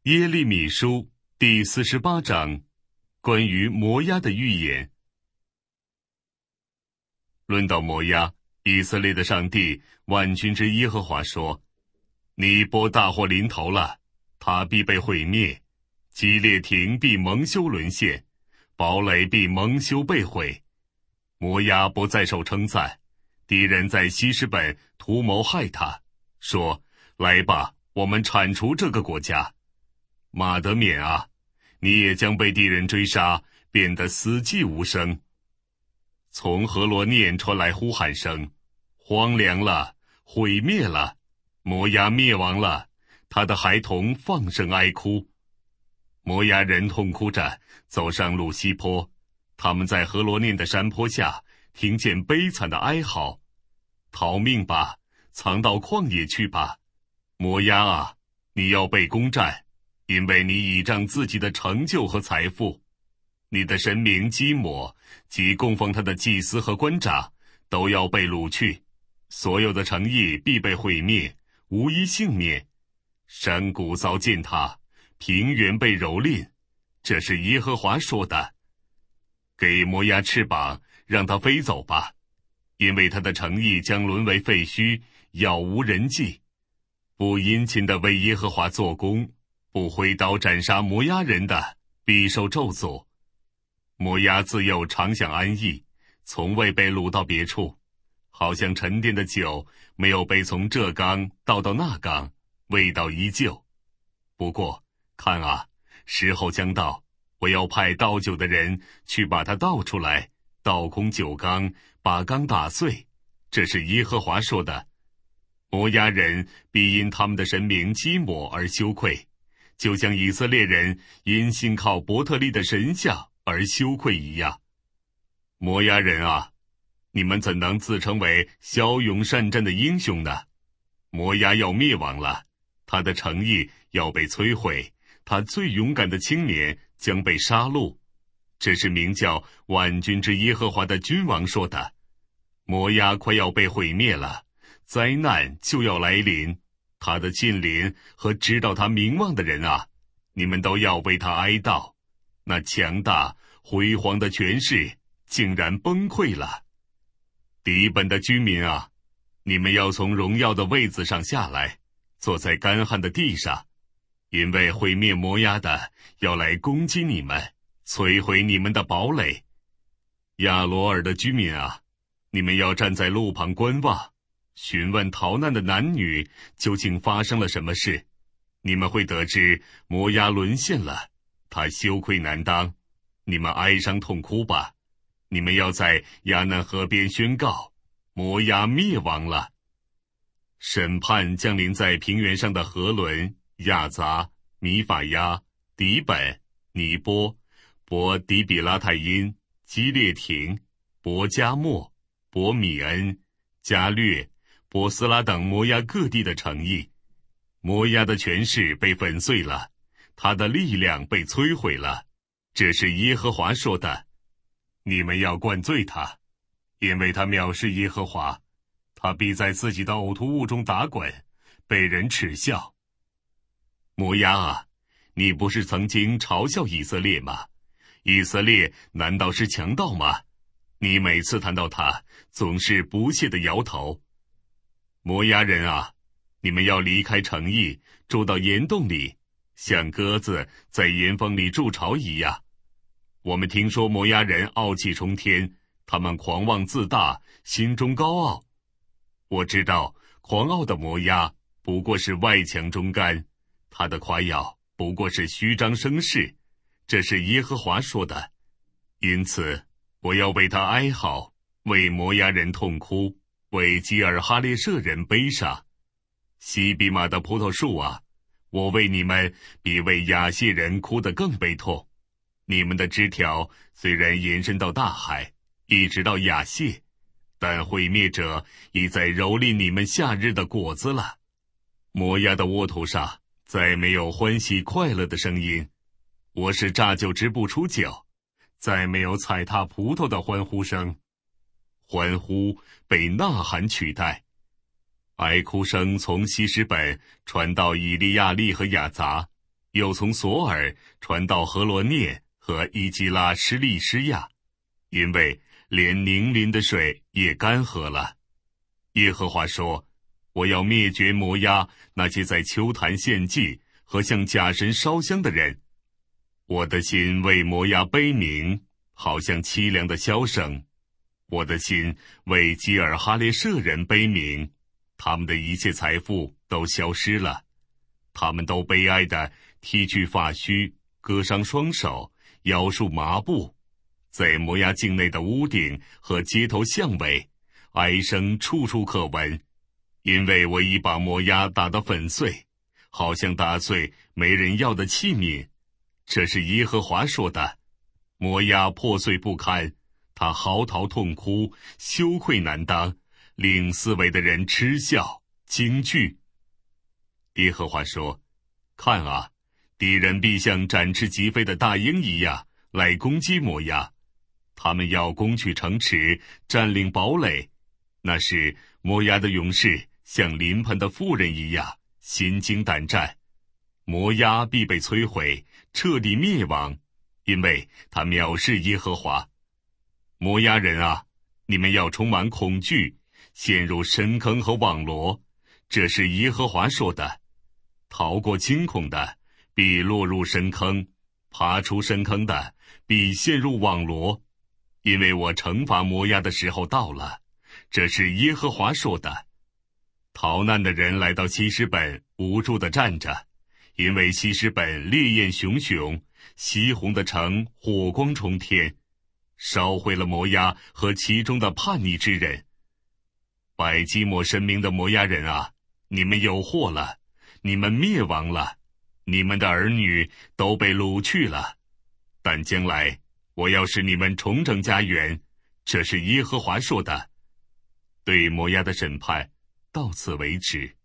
耶利米书第48章，关于摩押的预言。论到摩押，以色列的上帝万军之耶和华说：尼波大祸临头了，他必被毁灭，基列亭必蒙羞沦陷，堡垒必蒙羞被毁。摩押不再受称赞，敌人在希实本图谋害他，说：来吧，我们铲除这个国家。马德缅啊，你也将被敌人追杀，变得死寂无声。从何罗念传来呼喊声：荒凉了，毁灭了，摩押灭亡了，他的孩童放声哀哭。摩押人痛哭着走上路西坡，他们在何罗念的山坡下听见悲惨的哀嚎：逃命吧，藏到旷野去吧。摩押啊，你要被攻占，因为你倚仗自己的成就和财富。你的神明基抹及供奉他的祭司和官长都要被掳去，所有的城邑必被毁灭，无一幸免。山谷遭践踏，平原被蹂躏，这是耶和华说的。给摩押翅膀，让它飞走吧，因为他的城邑将沦为废墟，杳无人迹。不殷勤地为耶和华做工，不挥刀斩杀摩押人的，必受咒诅。摩押自幼常享安逸，从未被掳到别处，好像沉淀的酒没有被从这缸倒到那缸，味道依旧。不过看啊，时候将到，我要派倒酒的人去把它倒出来，倒空酒缸，把缸打碎。这是耶和华说的。摩押人必因他们的神明基抹而羞愧，就像以色列人因信靠伯特利的神像而羞愧一样。摩押人啊，你们怎能自称为骁勇善战的英雄呢？摩押要灭亡了，他的城邑要被摧毁，他最勇敢的青年将被杀戮。这是名叫万军之耶和华的君王说的。摩押快要被毁灭了，灾难就要来临。他的近邻和知道他名望的人啊，你们都要为他哀悼。那强大辉煌的权势竟然崩溃了。底本的居民啊，你们要从荣耀的位子上下来，坐在干旱的地上，因为毁灭摩押的要来攻击你们，摧毁你们的堡垒。亚罗尔的居民啊，你们要站在路旁观望，询问逃难的男女究竟发生了什么事。你们会得知摩押沦陷了，他羞愧难当。你们哀伤痛哭吧，你们要在亚嫩河边宣告：摩押灭亡了。审判降临在平原上的河伦、亚杂、米法亚、底本、尼波、伯底比拉太因、基列亭、伯加莫、伯米恩、加略、波斯拉等摩押各地的城邑。摩押的权势被粉碎了，他的力量被摧毁了。这是耶和华说的。你们要灌醉他，因为他藐视耶和华，他必在自己的呕吐物中打滚，被人耻笑。摩押啊，你不是曾经嘲笑以色列吗？以色列难道是强盗吗？你每次谈到他，总是不屑地摇头。摩押人啊，你们要离开城邑，住到岩洞里，像鸽子在岩缝里筑巢一样。我们听说摩押人傲气冲天，他们狂妄自大，心中高傲。我知道狂傲的摩押不过是外强中干，他的夸耀不过是虚张声势。这是耶和华说的。因此我要为他哀嚎，为摩押人痛哭，为基尔哈列舍人悲伤。西比玛的葡萄树啊，我为你们比为亚谢人哭得更悲痛。你们的枝条虽然延伸到大海，一直到亚谢，但毁灭者已在蹂躏你们夏日的果子了。摩押的沃土上再没有欢喜快乐的声音，我使榨酒汁不出酒，再没有踩踏葡萄的欢呼声。欢呼被呐喊取代。哀哭声从希实本传到以利亚利和亚杂， 又从索尔传到何罗涅和伊基拉施利施亚，因为连宁林的水也干涸了。耶和华说，我要灭绝摩押那些在丘坛献祭和向假神烧香的人。我的心为摩押悲鸣，好像凄凉的箫声。我的心为基尔哈列舍人悲鸣，他们的一切财富都消失了。他们都悲哀地剃去发须，割伤双手，腰束麻布，在摩押境内的屋顶和街头巷尾，哀声处处可闻。因为我已把摩押打得粉碎，好像打碎没人要的器皿。这是耶和华说的。摩押破碎不堪，他嚎啕痛哭，羞愧难当，令四围的人嗤笑惊惧。耶和华说，看啊，敌人必像展翅疾飞的大鹰一样来攻击摩押，他们要攻取城池，占领堡垒。那时摩押的勇士像临盆的妇人一样心惊胆战。摩押必被摧毁，彻底灭亡，因为他藐视耶和华。摩押人啊，你们要充满恐惧，陷入深坑和网罗，这是耶和华说的。逃过惊恐的必落入深坑，爬出深坑的必陷入网罗，因为我惩罚摩押的时候到了，这是耶和华说的。逃难的人来到希实本，无助地站着，因为希实本烈焰熊熊，西红的城火光冲天，烧毁了摩押和其中的叛逆之人。百基抹神明的摩押人啊，你们有祸了，你们灭亡了，你们的儿女都被掳去了。但将来我要使你们重整家园，这是耶和华说的。对摩押的审判到此为止。